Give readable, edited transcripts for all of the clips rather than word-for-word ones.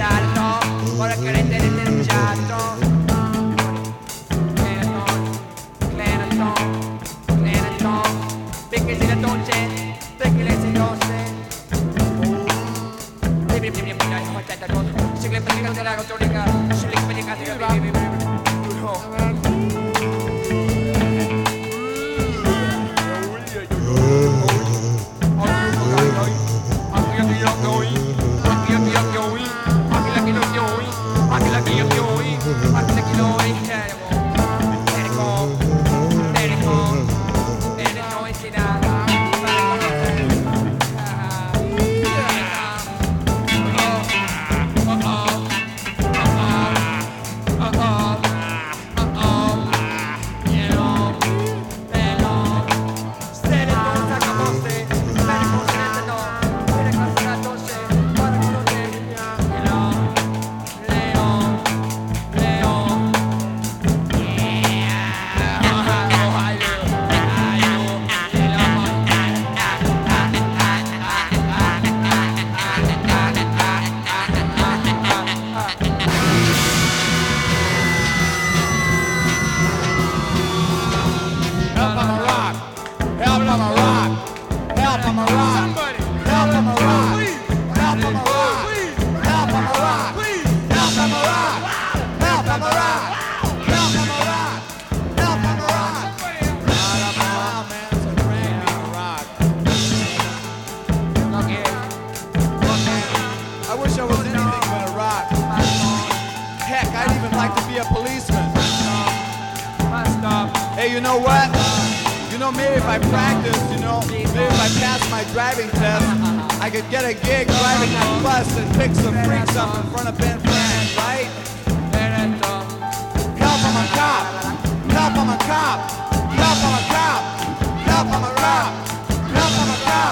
alto, ora che rende denunciato. Perché se la dolce, perché lei si rosse. Se le predica della cattolica, se le predica della Hey, you know what? You know, maybe if I practice, maybe if I pass my driving test, I could get a gig driving that bus and pick some freaks up in front of Ben Franklin, right? Help, I'm a cop. Help, I'm a cop. Help, I'm a cop. Help, I'm a cop. Help, I'm a cop.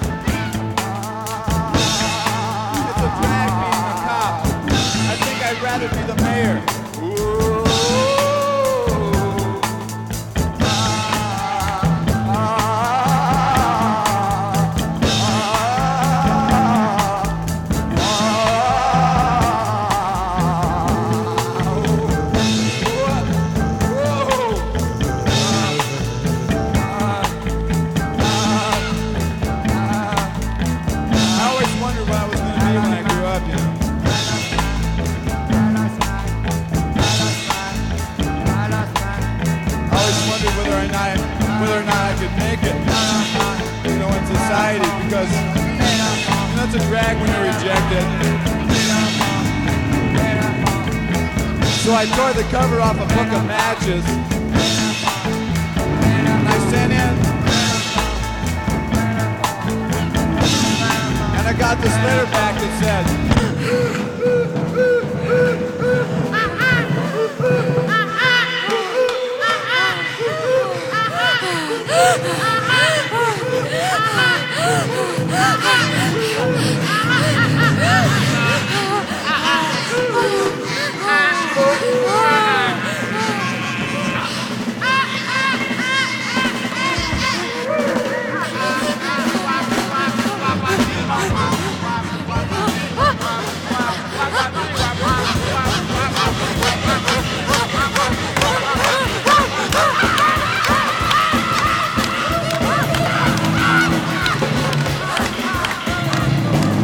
It's a drag being a cop. I think I'd rather be the mayor. Whether or not I could make it, in society, because it's a drag when you're rejected. So I tore the cover off a book of matches, and I sent in, and I got this letter back that said,